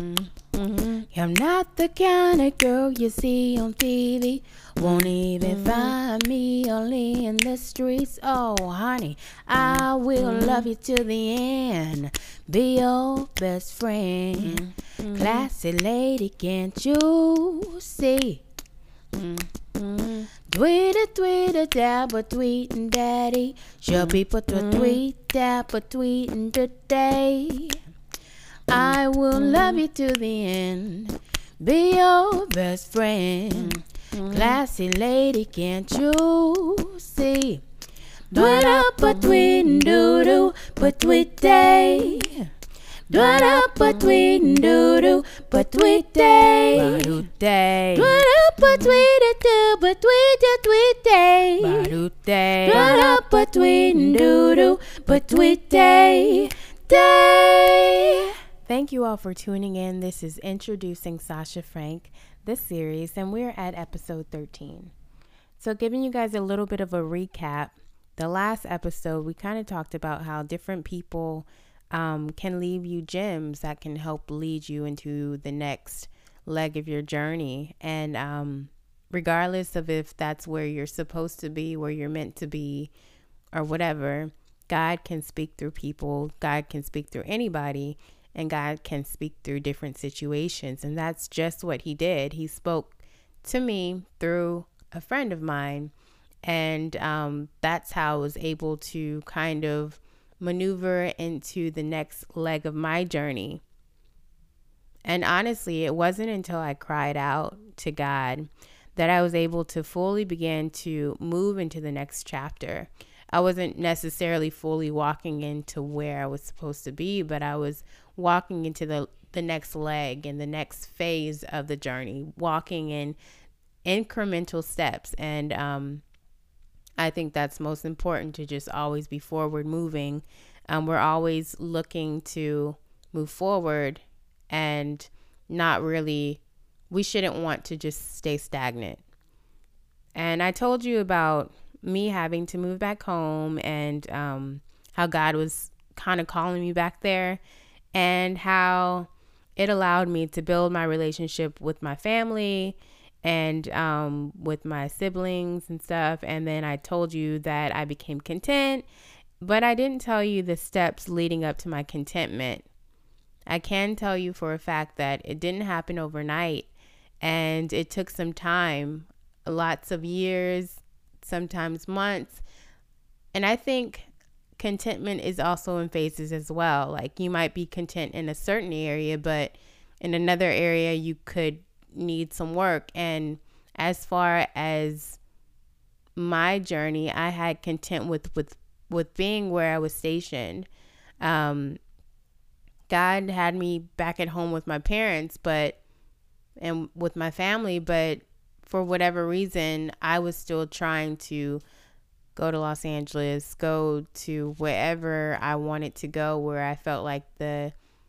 I'm not the kind of girl you see on TV. Won't even find me only in the streets. Oh, honey, I will love you to the end. Be your best friend. Classy lady, can't you see? Tweet, dabba, tweetin' daddy. Show people to tweet, dabba, tweetin' today. I will love you to the end. Be your best friend. Classy lady, can't you see? Dwell up a tweet doo-doo, but tweet day. Dwell up a tweet doo-doo, but tweet day. Dwell up a tweet doo, but tweet day. Dwell up a tweet doo-doo, but tweet day. Thank you all for tuning in. This is Introducing Sasha Frank, this series, and we're at episode 13. So giving you guys a little bit of a recap, the last episode, we kind of talked about how different people can leave you gems that can help lead you into the next leg of your journey. And regardless of if that's where you're supposed to be, where you're meant to be, or whatever, God can speak through people. God can speak through anybody. And God can speak through different situations. And that's just what he did. He spoke to me through a friend of mine. And that's how I was able to kind of maneuver into the next leg of my journey. And honestly, it wasn't until I cried out to God that I was able to fully begin to move into the next chapter. I wasn't necessarily fully walking into where I was supposed to be, but I was walking into the next leg and the next phase of the journey, walking in incremental steps. And I think that's most important, to just always be forward moving. We're always looking to move forward, and we shouldn't want to just stay stagnant. And I told you about me having to move back home, and how God was kind of calling me back there, and how it allowed me to build my relationship with my family and with my siblings and stuff. And then I told you that I became content, but I didn't tell you the steps leading up to my contentment. I can tell you for a fact that it didn't happen overnight, and it took some time, lots of years, sometimes months. And I think contentment is also in phases as well. Like, you might be content in a certain area, but in another area you could need some work. And as far as my journey, I had content with being where I was stationed. God had me back at home with my parents, and with my family, but for whatever reason, I was still trying to go to Los Angeles, go to wherever I wanted to go, where I felt like the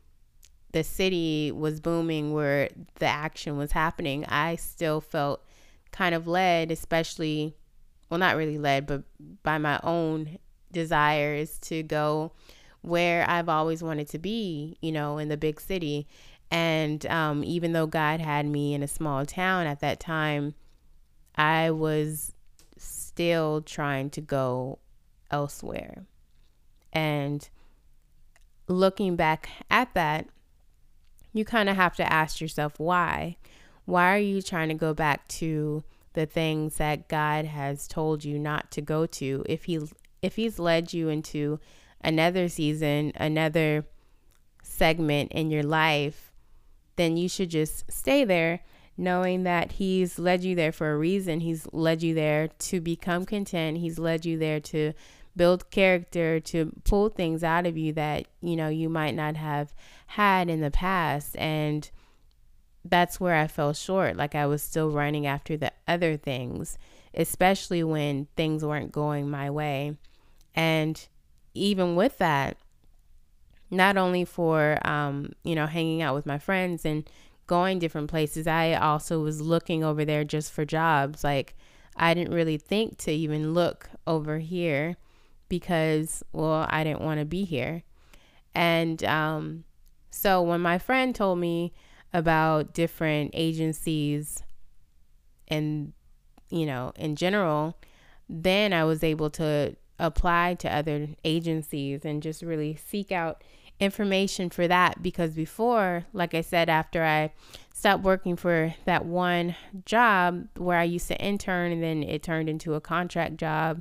city was booming, where the action was happening. I still felt kind of led, especially, well, not really led, but by my own desires to go where I've always wanted to be, in the big city. And even though God had me in a small town at that time, I was still trying to go elsewhere. And looking back at that, you kind of have to ask yourself, why? Why are you trying to go back to the things that God has told you not to go to? If he's led you into another season, another segment in your life, then you should just stay there, knowing that he's led you there for a reason. He's led you there to become content. He's led you there to build character, to pull things out of you that, you might not have had in the past. And that's where I fell short. Like, I was still running after the other things, especially when things weren't going my way. And even with that, not only for, hanging out with my friends and going different places, I also was looking over there just for jobs. Like, I didn't really think to even look over here because, well, I didn't want to be here. And so when my friend told me about different agencies and, in general, then I was able to apply to other agencies and just really seek out information for that. Because before, like I said, after I stopped working for that one job where I used to intern and then it turned into a contract job,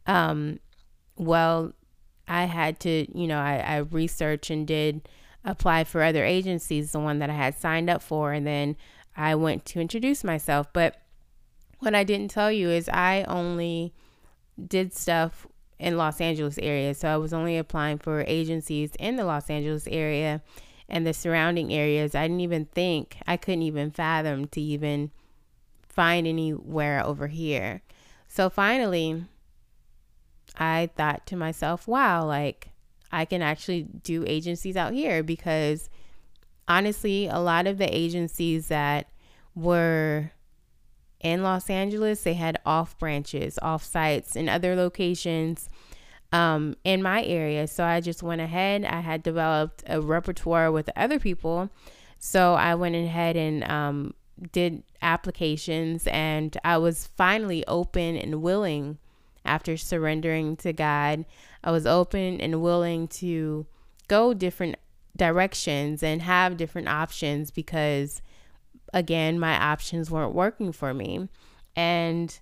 well, I had to, I researched and did apply for other agencies, the one that I had signed up for, and then I went to introduce myself. But what I didn't tell you is I only did stuff in Los Angeles area. So I was only applying for agencies in the Los Angeles area and the surrounding areas. I couldn't even fathom to even find anywhere over here. So finally, I thought to myself, wow, like I can actually do agencies out here, because honestly, a lot of the agencies that were in Los Angeles, they had off branches, off sites in other locations in my area. So I just went ahead. I had developed a repertoire with other people. So I went ahead and did applications, and I was finally open and willing after surrendering to God. I was open and willing to go different directions and have different options, because again, my options weren't working for me. And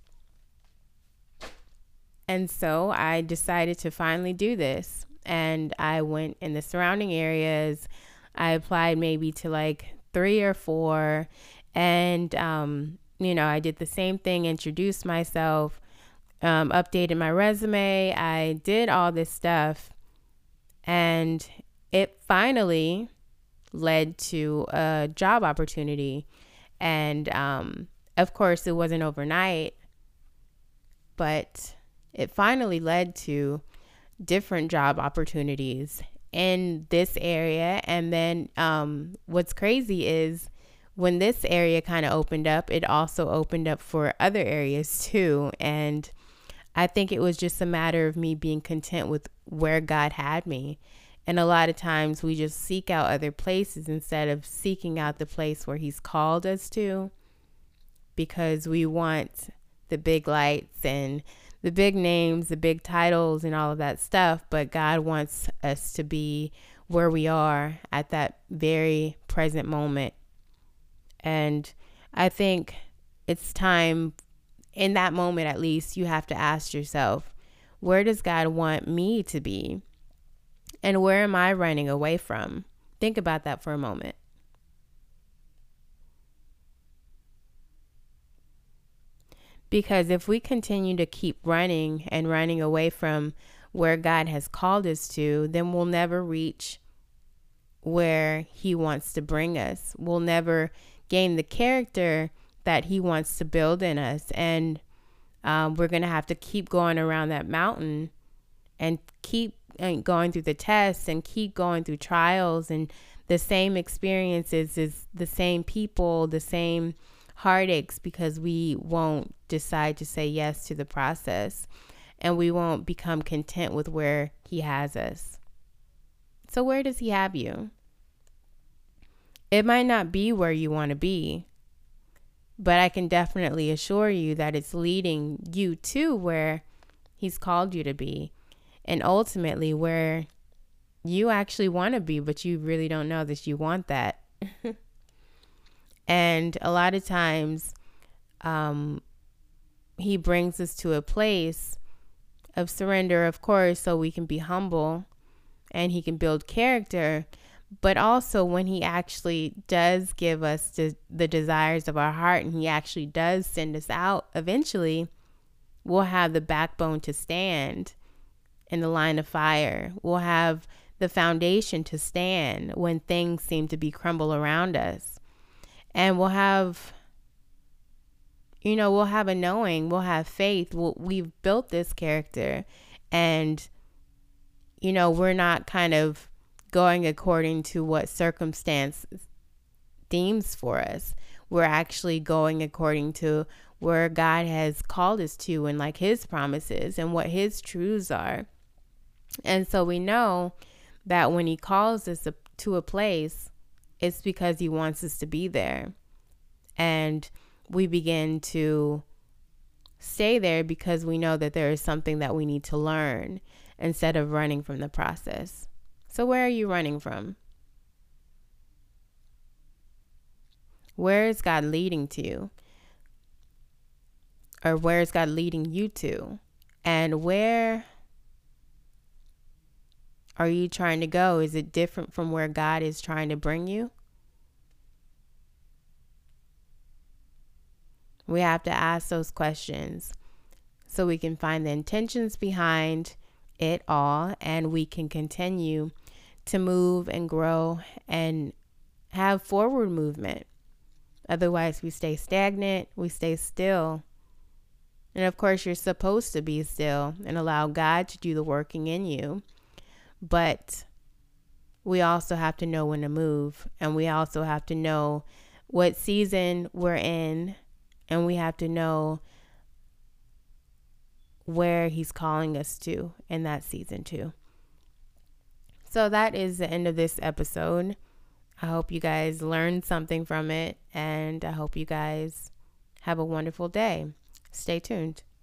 so I decided to finally do this. And I went in the surrounding areas. I applied maybe to like 3 or 4. And, I did the same thing, introduced myself, updated my resume. I did all this stuff. And it finally led to a job opportunity. And of course, it wasn't overnight, but it finally led to different job opportunities in this area. And then what's crazy is when this area kind of opened up, it also opened up for other areas too. And I think it was just a matter of me being content with where God had me. And a lot of times we just seek out other places instead of seeking out the place where he's called us to, because we want the big lights and the big names, the big titles and all of that stuff. But God wants us to be where we are at that very present moment. And I think it's time, in that moment at least, you have to ask yourself, where does God want me to be? And where am I running away from? Think about that for a moment. Because if we continue to keep running and running away from where God has called us to, then we'll never reach where he wants to bring us. We'll never gain the character that he wants to build in us. And we're going to have to keep going around that mountain and keep going through the tests and keep going through trials and the same experiences, is the same people, the same heartaches, because we won't decide to say yes to the process, and we won't become content with where he has us. So where does he have you? It might not be where you want to be, but I can definitely assure you that it's leading you to where he's called you to be, and ultimately where you actually want to be, but you really don't know that you want that. And a lot of times he brings us to a place of surrender, of course, so we can be humble and he can build character. But also when he actually does give us the desires of our heart, and he actually does send us out, eventually we'll have the backbone to stand in the line of fire. We'll have the foundation to stand when things seem to be crumble around us. And we'll have a knowing, we'll have faith. We've built this character, and, we're not kind of going according to what circumstance deems for us. We're actually going according to where God has called us to, and like his promises and what his truths are. And so we know that when he calls us to a place, it's because he wants us to be there. And we begin to stay there because we know that there is something that we need to learn instead of running from the process. So where are you running from? Where is God leading to you? Or where is God leading you to? And where are you trying to go? Is it different from where God is trying to bring you? We have to ask those questions so we can find the intentions behind it all, and we can continue to move and grow and have forward movement. Otherwise, we stay stagnant, we stay still. And of course, you're supposed to be still and allow God to do the working in you. But we also have to know when to move, and we also have to know what season we're in, and we have to know where he's calling us to in that season too. So that is the end of this episode. I hope you guys learned something from it, and I hope you guys have a wonderful day. Stay tuned.